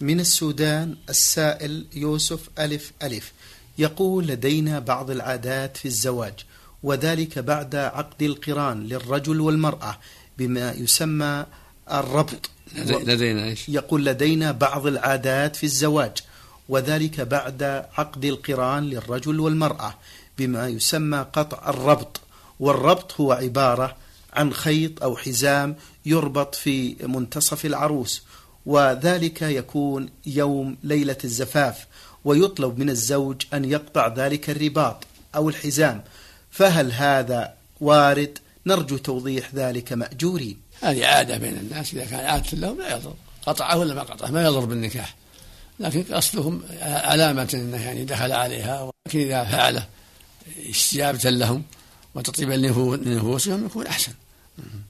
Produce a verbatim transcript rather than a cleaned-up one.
من السودان السائل يوسف ألف ألف يقول: لدينا بعض العادات في الزواج، وذلك بعد عقد القران للرجل والمرأة بما يسمى الربط. لدينا إيش؟ يقول: لدينا بعض العادات في الزواج، وذلك بعد عقد القران للرجل والمرأة بما يسمى قطع الربط. والربط هو عبارة عن خيط أو حزام يربط في منتصف العروس، وذلك يكون يوم ليلة الزفاف، ويطلب من الزوج أن يقطع ذلك الرباط أو الحزام. فهل هذا وارد؟ نرجو توضيح ذلك مأجورين. هذه عادة بين الناس، إذا كان عادة لهم لا يضر، قطعه ولا ما قطعه ما يضر بالنكاح، لكن قصدهم علامة أنه يعني دخل عليها، ولكن إذا فعله استجابة لهم وتطيبا لنفوسهم يكون أحسن.